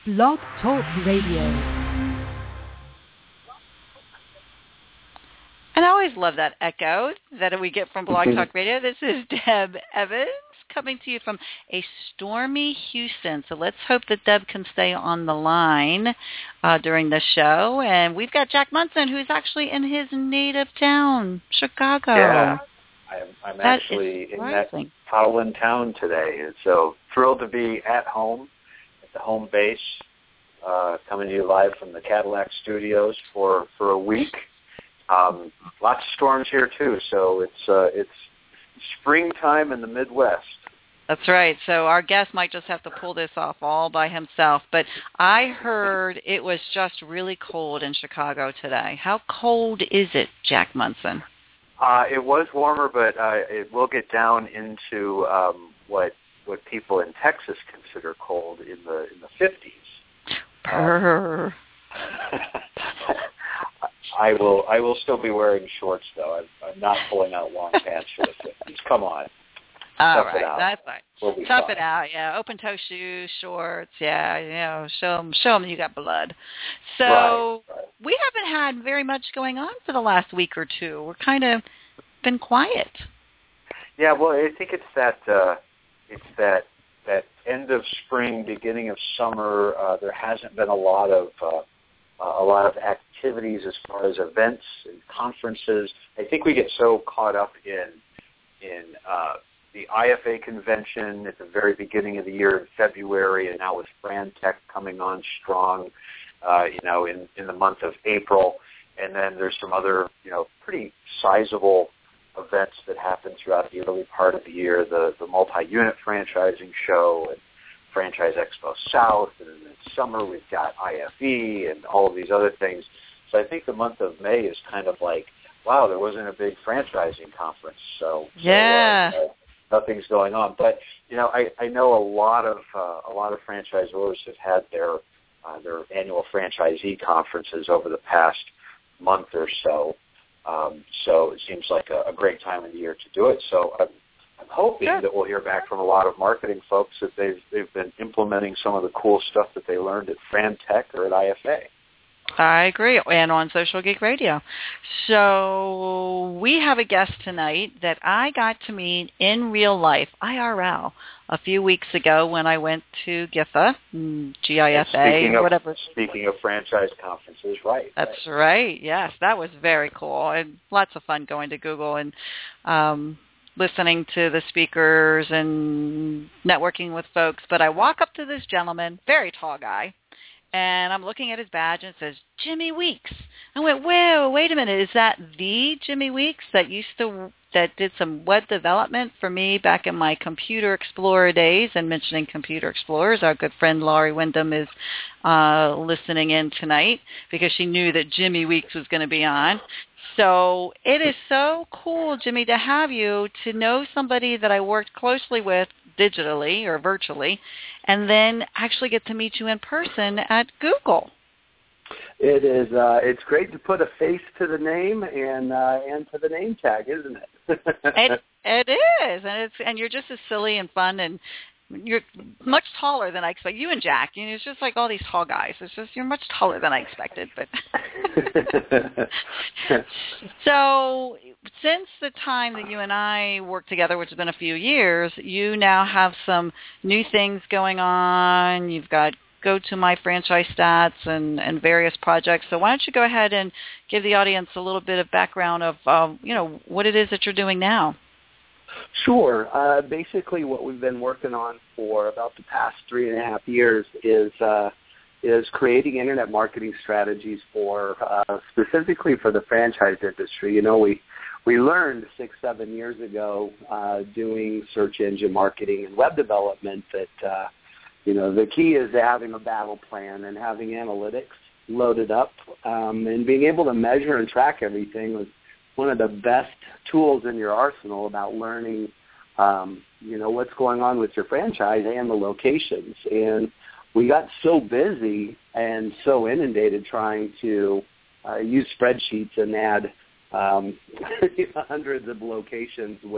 Blog Talk Radio. And I always love that echo that we get from Blog Talk Radio. This is Deb Evans coming to you from a stormy Houston. So let's hope that Deb can stay on the line during the show. And we've got Jack Munson, who's actually in his native town, Chicago. Yeah, I'm actually in that Howland town today. And so thrilled to be at home, at the home base, coming to you live from the Cadillac Studios for a week. Lots of storms here too, so it's springtime in the Midwest. That's right. So our guest might just have to pull this off all by himself. But I heard it was just really cold in Chicago today. How cold is it, Jack Munson? It was warmer, but it will get down into what people in Texas consider cold in the 50s. Brr. I will still be wearing shorts, though. I'm not pulling out long pants for the 50s. Come on. All right, that's right. We'll Tough fine. it out, yeah. Open-toe shoes, shorts, yeah, show them you got blood. So right. We haven't had very much going on for the last week or two. We're kind of been quiet. Yeah, well, I think it's that end of spring, beginning of summer. There hasn't been a lot of activities as far as events and conferences. I think we get so caught up in the IFA convention at the very beginning of the year in February, and now with FranTech coming on strong, in the month of April, and then there's some other, pretty sizable events that happen throughout the early part of the year, the multi-unit franchising show and Franchise Expo South, and in summer we've got IFE and all of these other things. So I think the month of May is kind of like, wow, there wasn't a big franchising conference, so nothing's going on. But I know a lot of franchisors have had their annual franchisee conferences over the past month or so. So it seems like a great time of the year to do it. So I'm hoping that we'll hear back from a lot of marketing folks that they've been implementing some of the cool stuff that they learned at FranTech or at IFA. I agree, and on Social Geek Radio. So we have a guest tonight that I got to meet in real life, IRL, a few weeks ago when I went to GIFA, GIFA, whatever. Speaking of franchise conferences, right. That's right, yes. That was very cool, and lots of fun going to Google and listening to the speakers and networking with folks. But I walk up to this gentleman, very tall guy, and I'm looking at his badge, and it says, Jimmy Weeks. I went, whoa, wait a minute. Is that the Jimmy Weeks that did some web development for me back in my Computer Explorer days? And mentioning Computer Explorers, our good friend Laurie Wyndham is listening in tonight because she knew that Jimmy Weeks was going to be on. So it is so cool, Jimmy, to have you, to know somebody that I worked closely with digitally or virtually, and then actually get to meet you in person at Google. It is. It's great to put a face to the name and to the name tag, isn't it? It is, and you're just as silly and fun, and you're much taller than I expected. You and Jack, it's just like all these tall guys. It's just you're much taller than I expected. But so since the time that you and I worked together, which has been a few years, you now have some new things going on. You've got Go to My Franchise Stats and various projects. So why don't you go ahead and give the audience a little bit of background of what it is that you're doing now. Sure. Basically, what we've been working on for about the past 3.5 years is creating internet marketing strategies for specifically for the franchise industry. We learned 6-7 years ago doing search engine marketing and web development that the key is having a battle plan and having analytics loaded up and being able to measure and track everything was one of the best tools in your arsenal about learning, what's going on with your franchise and the locations. And we got so busy and so inundated trying to use spreadsheets and add hundreds of locations with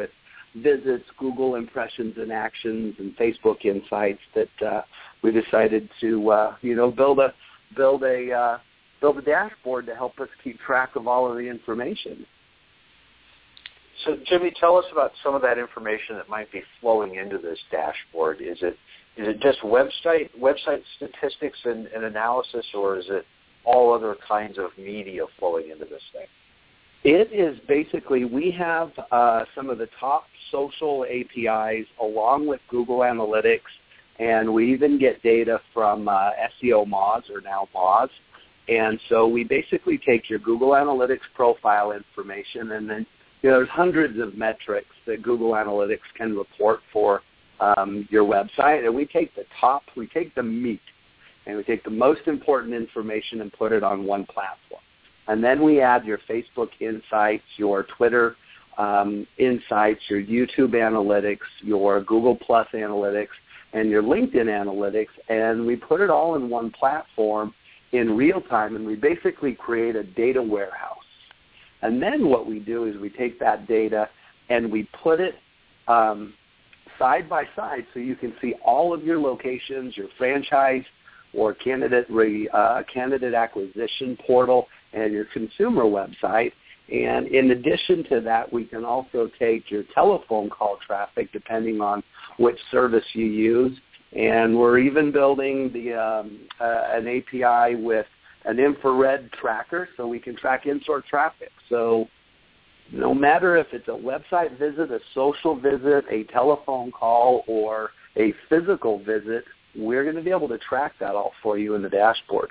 visits, Google impressions and actions, and Facebook insights that we decided to build a dashboard to help us keep track of all of the information. So, Jimmy, tell us about some of that information that might be flowing into this dashboard. Is it just website statistics and analysis, or is it all other kinds of media flowing into this thing? It is basically, we have some of the top social APIs along with Google Analytics, and we even get data from SEO Moz, or now Moz. And so we basically take your Google Analytics profile information, and then there's hundreds of metrics that Google Analytics can report for your website, and we take the meat, and we take the most important information and put it on one platform. And then we add your Facebook insights, your Twitter insights, your YouTube analytics, your Google Plus analytics, and your LinkedIn analytics, and we put it all in one platform in real time, and we basically create a data warehouse. And then what we do is we take that data and we put it side by side so you can see all of your locations, your franchise or candidate acquisition portal, and your consumer website. And in addition to that, we can also take your telephone call traffic depending on which service you use. And we're even building an API with an infrared tracker so we can track in-store traffic. So no matter if it's a website visit, a social visit, a telephone call, or a physical visit, we're going to be able to track that all for you in the dashboard.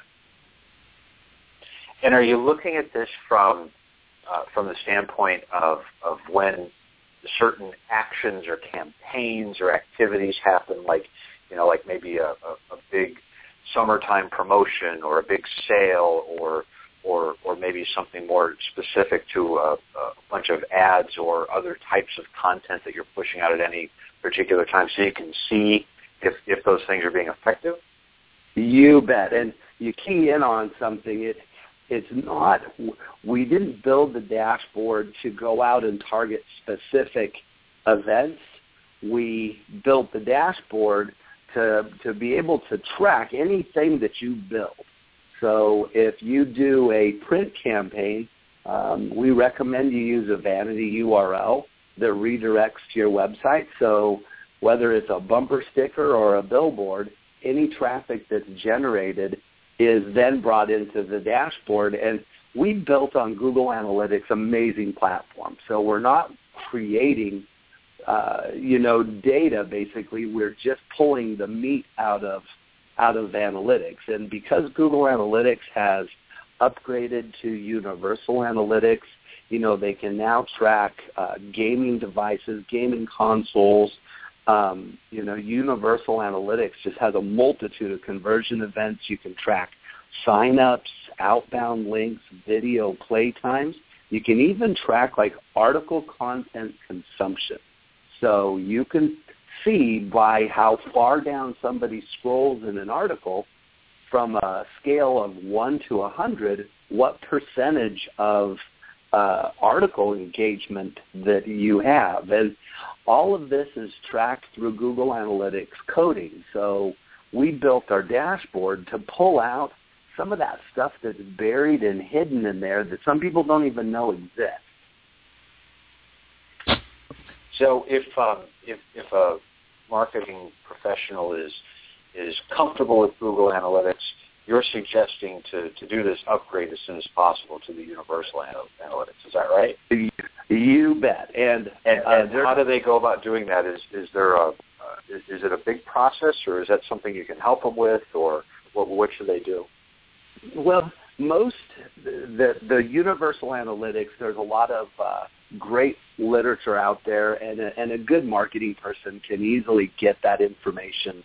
And are you looking at this from the standpoint of when certain actions or campaigns or activities happen, like maybe a big summertime promotion or a big sale, or maybe something more specific to a bunch of ads or other types of content that you're pushing out at any particular time, so you can see if those things are being effective? You bet. And you key in on something. It's not, we didn't build the dashboard to go out and target specific events. We built the dashboard to be able to track anything that you build. So if you do a print campaign, we recommend you use a vanity URL that redirects to your website. So whether it's a bumper sticker or a billboard, any traffic that's generated is then brought into the dashboard. And we built on Google Analytics amazing platform. So we're not creating data, basically. We're just pulling the meat out of analytics. And because Google Analytics has upgraded to Universal Analytics, they can now track gaming devices, gaming consoles. Universal Analytics just has a multitude of conversion events. You can track sign-ups, outbound links, video play times. You can even track article content consumption. So you can see by how far down somebody scrolls in an article from a scale of 1 to 100, what percentage of article engagement that you have. And all of this is tracked through Google Analytics coding. So we built our dashboard to pull out some of that stuff that's buried and hidden in there that some people don't even know exists. So if a marketing professional is comfortable with Google Analytics, you're suggesting to do this upgrade as soon as possible to the Universal Analytics. Is that right? You bet. And how do they go about doing that? Is it a big process, or is that something you can help them with, or what should they do? Well, the Universal Analytics, there's a lot of great literature out there, and a good marketing person can easily get that information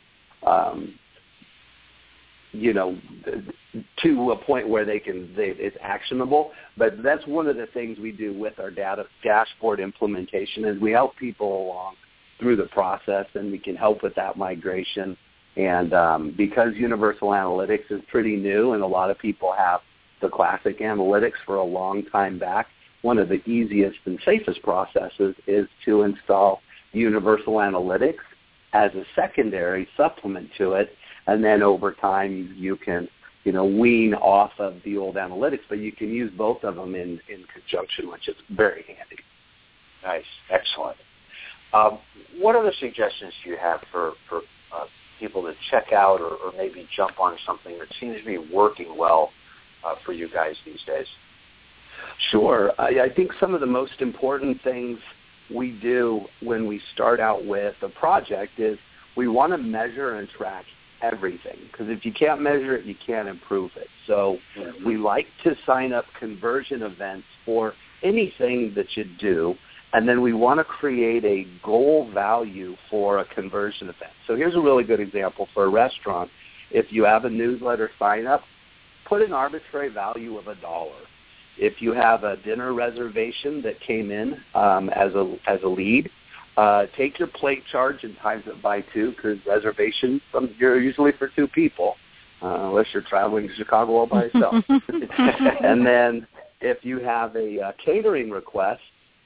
to a point where it's actionable. But that's one of the things we do with our dashboard implementation is we help people along through the process, and we can help with that migration. And because Universal Analytics is pretty new and a lot of people have the classic analytics for a long time back, one of the easiest and safest processes is to install Universal Analytics as a secondary supplement to it, and then over time you can, wean off of the old analytics, but you can use both of them in conjunction, which is very handy. Nice. Excellent. What other suggestions do you have for people to check out or maybe jump on something that seems to be working well for you guys these days? Sure. I think some of the most important things we do when we start out with a project is we want to measure and track everything, because if you can't measure it, you can't improve it. So we like to sign up conversion events for anything that you do, and then we want to create a goal value for a conversion event. So here's a really good example for a restaurant. If you have a newsletter sign up, put an arbitrary value of $1. If you have a dinner reservation that came in as a lead, take your plate charge and times it by 2, because reservations are usually for 2 people, unless you're traveling to Chicago all by yourself. And then if you have a catering request,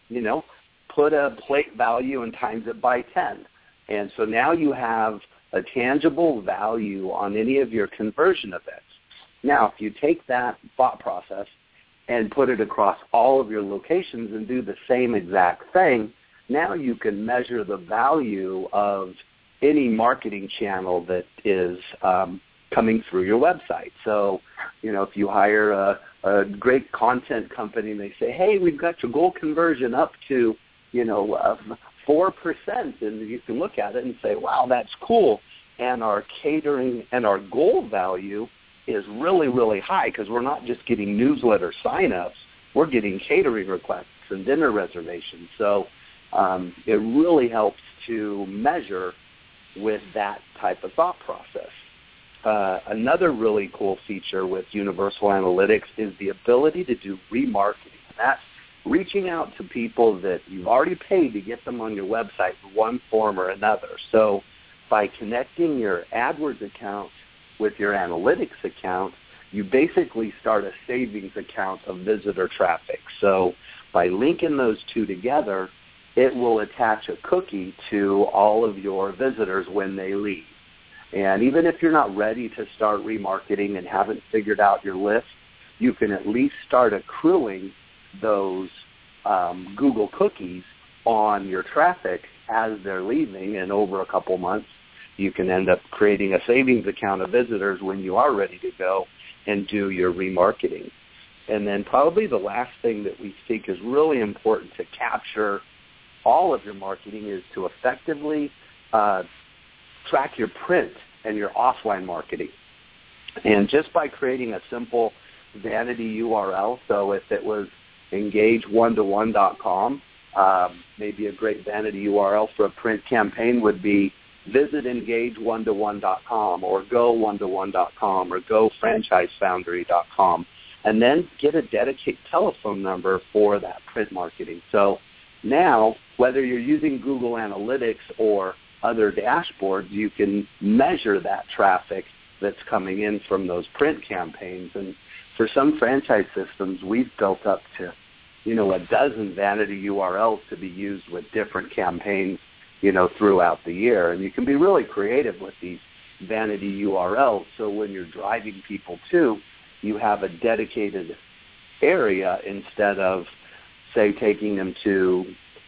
put a plate value and times it by 10. And so now you have a tangible value on any of your conversion events. Now, if you take that thought process and put it across all of your locations and do the same exact thing, now you can measure the value of any marketing channel that is coming through your website. So, if you hire a great content company and they say, hey, we've got your goal conversion up to, 4%, and you can look at it and say, wow, that's cool. And our catering and our goal value is really, really high, because we're not just getting newsletter signups, we're getting catering requests and dinner reservations. So it really helps to measure with that type of thought process. Another really cool feature with Universal Analytics is the ability to do remarketing. That's reaching out to people that you've already paid to get them on your website in one form or another. So by connecting your AdWords account with your analytics account, you basically start a savings account of visitor traffic. So by linking those two together, it will attach a cookie to all of your visitors when they leave. And even if you're not ready to start remarketing and haven't figured out your list, you can at least start accruing those Google cookies on your traffic as they're leaving, and over a couple months, you can end up creating a savings account of visitors when you are ready to go and do your remarketing. And then probably the last thing that we think is really important to capture all of your marketing is to effectively track your print and your offline marketing. And just by creating a simple vanity URL, so if it was engage1to1.com, maybe a great vanity URL for a print campaign would be visit engage1to1.com or go1to1.com or gofranchisefoundry.com, and then get a dedicated telephone number for that print marketing. So now, whether you're using Google Analytics or other dashboards, you can measure that traffic that's coming in from those print campaigns. And for some franchise systems, we've built up to, a dozen vanity URLs to be used with different campaigns, throughout the year. And you can be really creative with these vanity URLs. So when you're driving people to, you have a dedicated area instead of, say, taking them to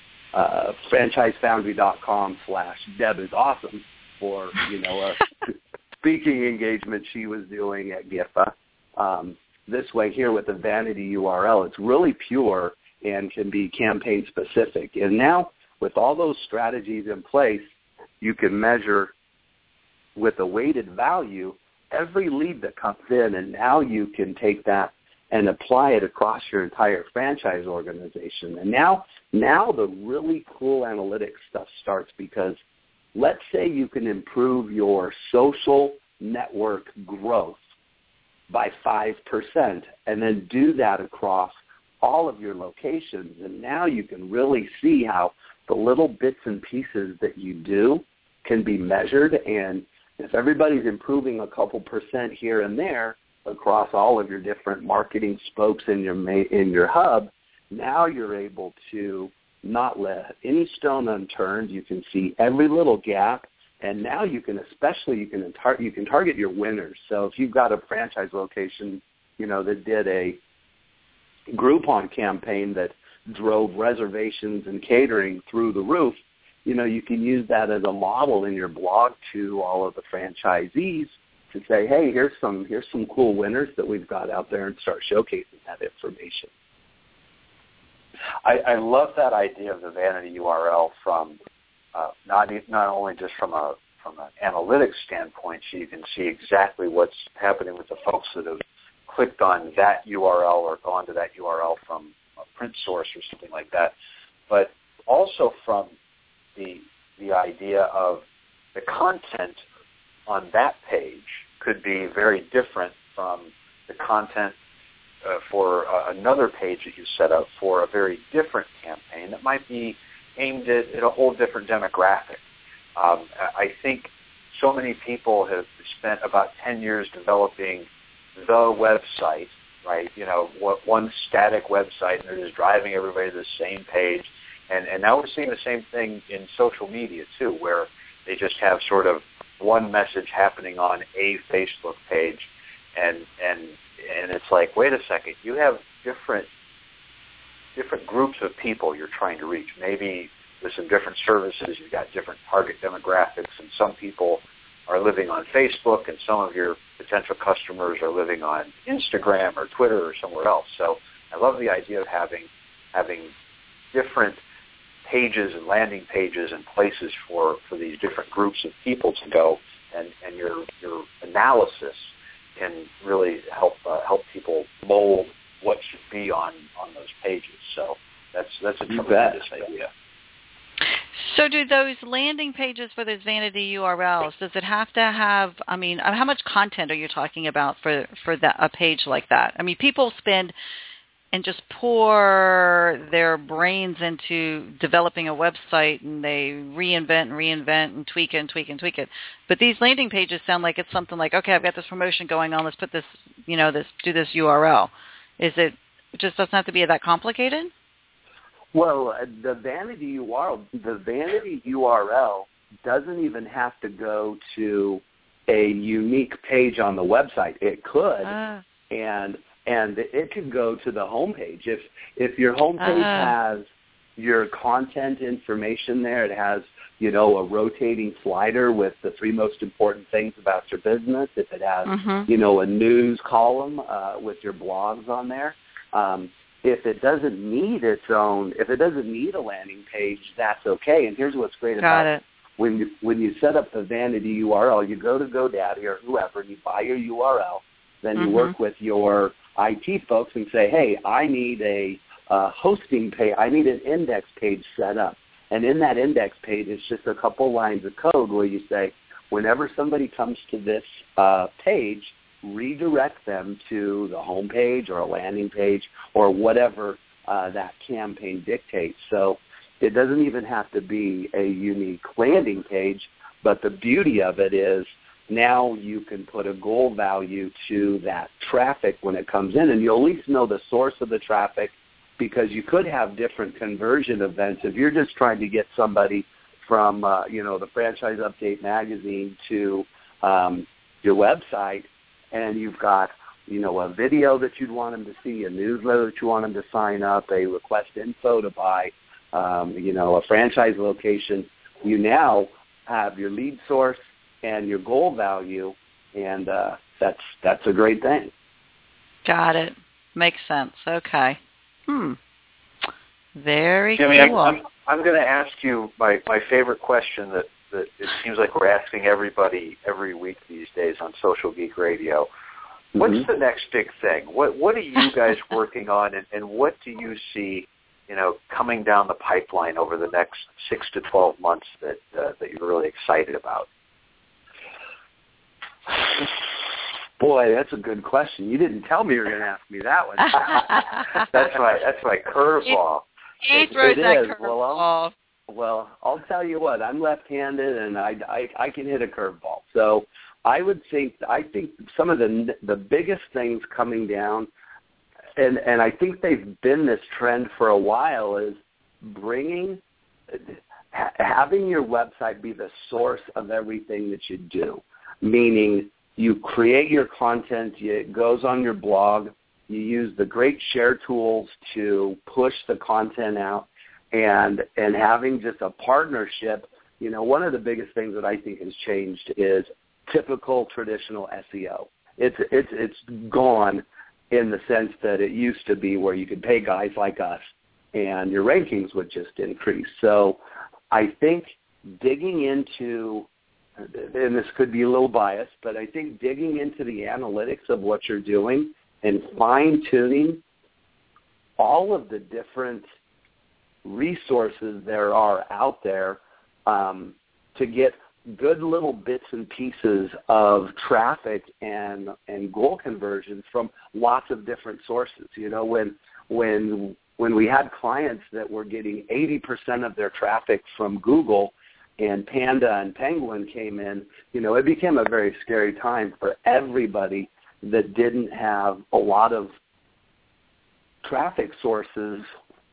franchisefoundry.com/Deb is awesome for, a speaking engagement she was doing at GIFA. This way here with the vanity URL, it's really pure and can be campaign specific. And now with all those strategies in place, you can measure with a weighted value every lead that comes in, and now you can take that and apply it across your entire franchise organization. And now the really cool analytics stuff starts, because let's say you can improve your social network growth by 5% and then do that across all of your locations. And now you can really see how the little bits and pieces that you do can be measured. And if everybody's improving a couple percent here and there across all of your different marketing spokes in your hub, now you're able to not let any stone unturned. You can see every little gap, and now you can target your winners. So if you've got a franchise location, that did a Groupon campaign that drove reservations and catering through the roof, you can use that as a model in your blog to all of the franchisees to say, hey, here's some cool winners that we've got out there, and start showcasing that information. I love that idea of the vanity URL from not only just from an analytics standpoint, so you can see exactly what's happening with the folks that have clicked on that URL or gone to that URL from a print source or something like that, but also from the idea of the content on that page could be very different from the content for another page that you set up for a very different campaign that might be aimed at a whole different demographic. I think so many people have spent about 10 years developing the website, right? One static website, and they're just driving everybody to the same page. And now we're seeing the same thing in social media too, where they just have sort of one message happening on a Facebook page, and it's like, wait a second, you have different groups of people you're trying to reach. Maybe with some different services, you've got different target demographics, and some people are living on Facebook, and some of your potential customers are living on Instagram or Twitter or somewhere else. So I love the idea of having different pages and landing pages and places for these different groups of people to go, and your analysis can really help people mold what should be on those pages. So that's a tremendous idea. So do those landing pages for those vanity URLs, does it have to have, how much content are you talking about for a page like that? People spend and just pour their brains into developing a website, and they reinvent and tweak it. But these landing pages sound like it's something like, okay, I've got this promotion going on, let's put this, do this URL. It just doesn't have to be that complicated? Well, the vanity URL doesn't even have to go to a unique page on the website. It could, and it could go to the homepage. If your homepage has your content information there, it has a rotating slider with the 3 most important things about your business. If it has a news column with your blogs on there. If it doesn't need a landing page, that's okay. And here's what's great about it. When you set up the vanity URL, you go to GoDaddy or whoever, and you buy your URL. Then you work with your IT folks and say, hey, I need a hosting page. I need an index page set up. And in that index page, it's just a couple lines of code where you say, whenever somebody comes to this page, redirect them to the home page or a landing page or whatever that campaign dictates. So it doesn't even have to be a unique landing page, but the beauty of it is now you can put a goal value to that traffic when it comes in, and you'll at least know the source of the traffic, because you could have different conversion events. If you're just trying to get somebody from the Franchise Update magazine to your website, and you've got a video that you'd want them to see, a newsletter that you want them to sign up, a request info to buy, a franchise location, you now have your lead source and your goal value, and that's a great thing. Got it. Makes sense. Okay. Very cool. I'm going to ask you my favorite question that it seems like we're asking everybody every week these days on Social Geek Radio. What's the next big thing? What are you guys working on, and what do you see, coming down the pipeline over the next 6 to 12 months that you're really excited about? Boy, that's a good question. You didn't tell me you were going to ask me that one. That's my curveball. He throws that curveball. Well, I'll tell you what. I'm left-handed, and I can hit a curveball. So I think some of the biggest things coming down, and I think they've been this trend for a while, is having your website be the source of everything that you do, meaning you create your content, it goes on your blog, you use the great share tools to push the content out, and having just a partnership. One of the biggest things that I think has changed is typical traditional SEO. It's gone in the sense that it used to be where you could pay guys like us and your rankings would just increase. So I think digging into, and this could be a little biased, but I think digging into the analytics of what you're doing and fine-tuning all of the different resources there are out there to get good little bits and pieces of traffic and goal conversions from lots of different sources. When we had clients that were getting 80% of their traffic from Google and Panda and Penguin came in, it became a very scary time for everybody that didn't have a lot of traffic sources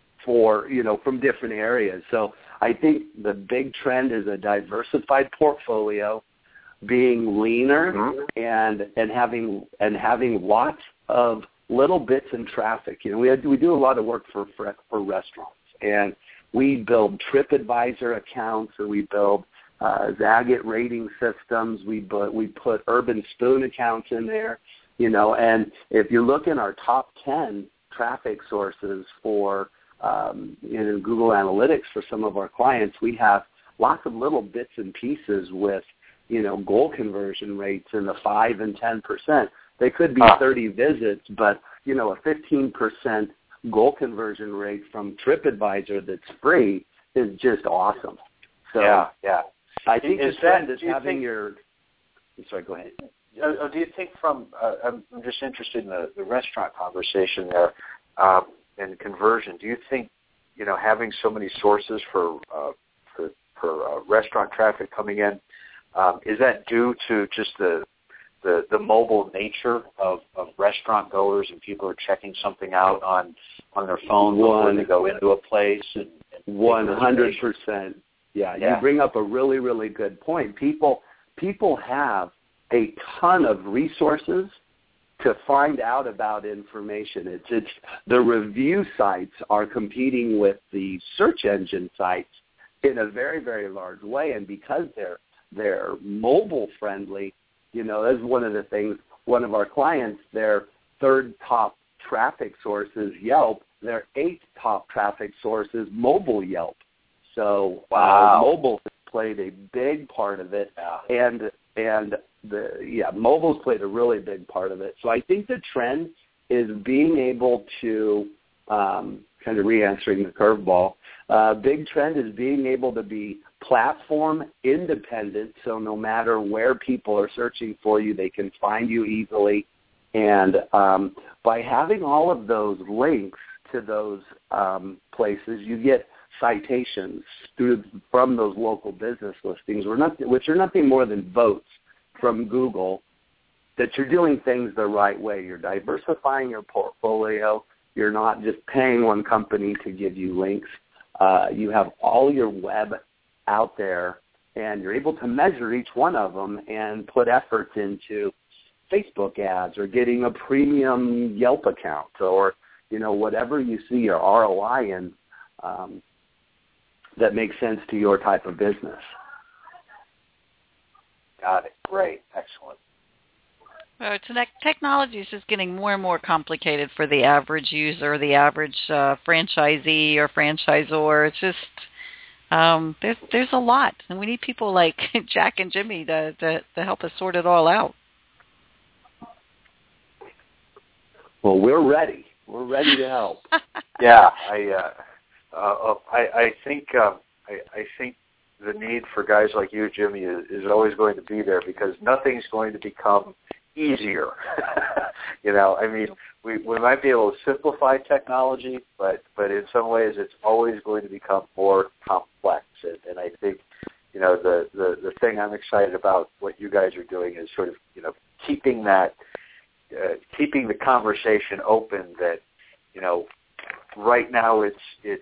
from different areas. So I think the big trend is a diversified portfolio, being leaner and having lots of little bits in traffic. We do a lot of work for restaurants, and we build TripAdvisor accounts, or we build Zagat rating systems. We put Urban Spoon accounts in there, and if you look in our top 10 traffic sources for Google Analytics for some of our clients, we have lots of little bits and pieces with, goal conversion rates in the 5 and 10%. They could be 30 visits, but, a 15% goal conversion rate from TripAdvisor that's free is just awesome. So yeah. I think the trend is having your – sorry, go ahead. Do you think I'm just interested in the restaurant conversation there and conversion. Do you think, having so many sources for restaurant traffic coming in, is that due to just the mobile nature of restaurant goers, and people are checking something out on their phone before they go into a place? 100%. Yeah, you bring up a really, really good point. People have a ton of resources to find out about information. It's the review sites are competing with the search engine sites in a very, very large way, and because they're mobile friendly, that's one of the things. One of our clients, their third top traffic source is Yelp. Their 8th top traffic source is mobile Yelp. So mobile has played a big part of it, and mobile's played a really big part of it. So I think the trend is being able to, kind of re-answering the curveball, big trend is being able to be platform independent, so no matter where people are searching for you, they can find you easily. And by having all of those links to those places, you get citations from those local business listings, which are nothing more than votes from Google that you're doing things the right way. You're diversifying your portfolio. You're not just paying one company to give you links. You have all your web out there, and you're able to measure each one of them and put efforts into Facebook ads or getting a premium Yelp account, or whatever you see your ROI in that makes sense to your type of business. Got it. Great. Excellent. Technology is just getting more and more complicated for the average user, the average franchisee or franchisor. It's just there's a lot, and we need people like Jack and Jimmy to help us sort it all out. Well, we're ready. We're ready to help. Yeah, I think the need for guys like you, Jimmy, is always going to be there, because nothing's going to become easier. We might be able to simplify technology, but in some ways it's always going to become more complex. And I think, the thing I'm excited about what you guys are doing is sort of, keeping the conversation open that, right now it's this,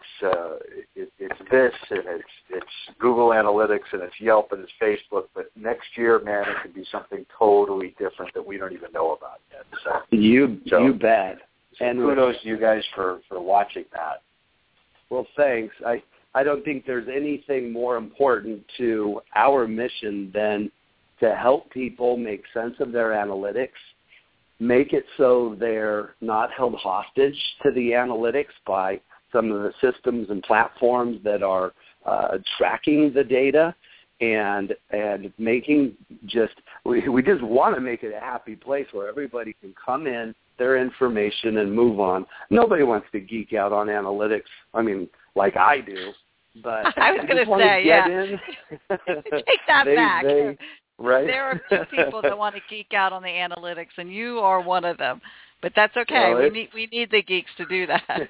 and it's Google Analytics, and it's Yelp, and it's Facebook. But next year, man, it could be something totally different that we don't even know about yet. So you bet. So and kudos to you guys for watching that. Well, thanks. I don't think there's anything more important to our mission than to help people make sense of their analytics, make it so they're not held hostage to the analytics by some of the systems and platforms that are tracking the data, and making we just want to make it a happy place where everybody can come in, their information, and move on. Nobody wants to geek out on analytics. I mean, like I do. But I was going to say, yeah. Take that back. Right? There are a few people that want to geek out on the analytics, and you are one of them. But that's okay. Well, we need the geeks to do that.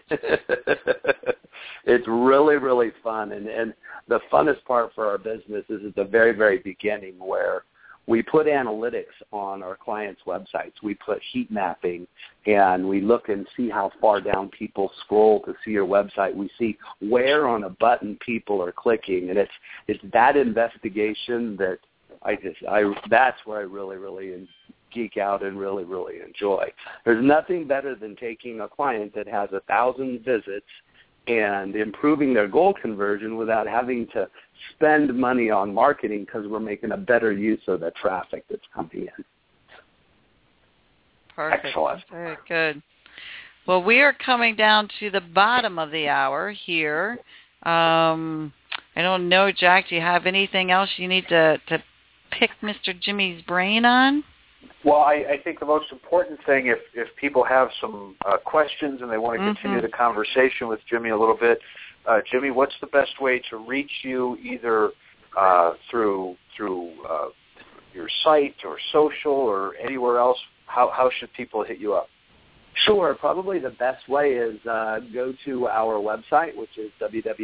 It's really, really fun. And the funnest part for our business is at the very, very beginning, where we put analytics on our clients' websites. We put heat mapping, and we look and see how far down people scroll to see your website. We see where on a button people are clicking, and it's that investigation that that's where I really, really geek out and really, really enjoy. There's nothing better than taking a client that has 1,000 visits and improving their goal conversion without having to spend money on marketing, because we're making a better use of the traffic that's coming in. Perfect. Excellent. Very good. Well, we are coming down to the bottom of the hour here. I don't know, Jack, do you have anything else you need to pick Mr. Jimmy's brain on? Well, I think the most important thing, if people have some questions and they want to continue the conversation with Jimmy a little bit, Jimmy, what's the best way to reach you, either through your site or social or anywhere else? How should people hit you up? Sure. Probably the best way is go to our website, which is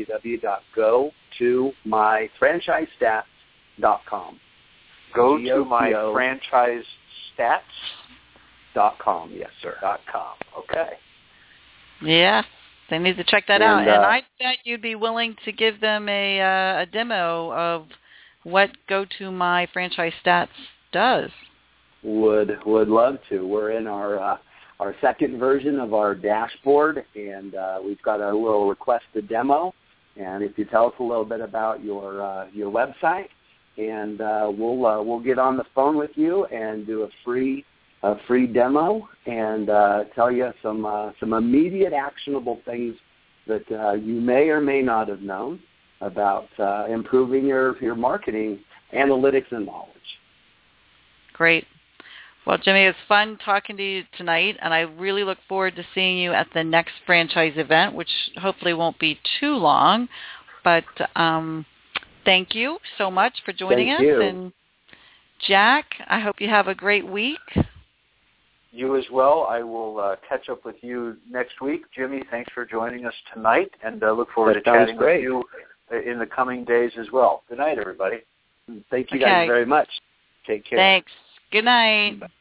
www.gotomyfranchisestats.com. Go to myfranchisestats.com. Yes, sir. .com. Okay. Yeah, they need to check that out. And I bet you'd be willing to give them a demo of what Go to My Franchise Stats does. Would love to. We're in our second version of our dashboard, and we've got a little requested demo. And if you tell us a little bit about your website, and we'll get on the phone with you and do a free demo and tell you some immediate actionable things that you may or may not have known about improving your marketing analytics and knowledge. Great. Well, Jimmy, it's fun talking to you tonight, and I really look forward to seeing you at the next franchise event, which hopefully won't be too long. But thank you so much for joining us. And Jack, I hope you have a great week. You as well. I will catch up with you next week. Jimmy, thanks for joining us tonight, and look forward to chatting with you in the coming days as well. Good night, everybody. Thank you guys very much. Take care. Thanks. Good night. Bye.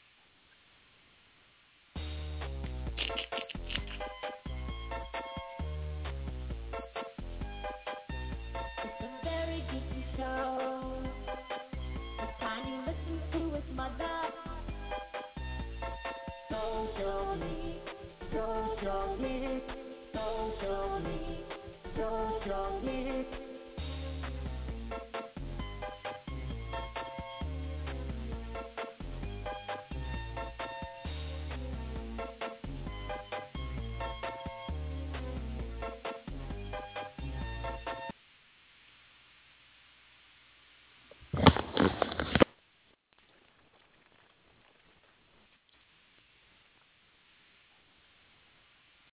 Social Mix.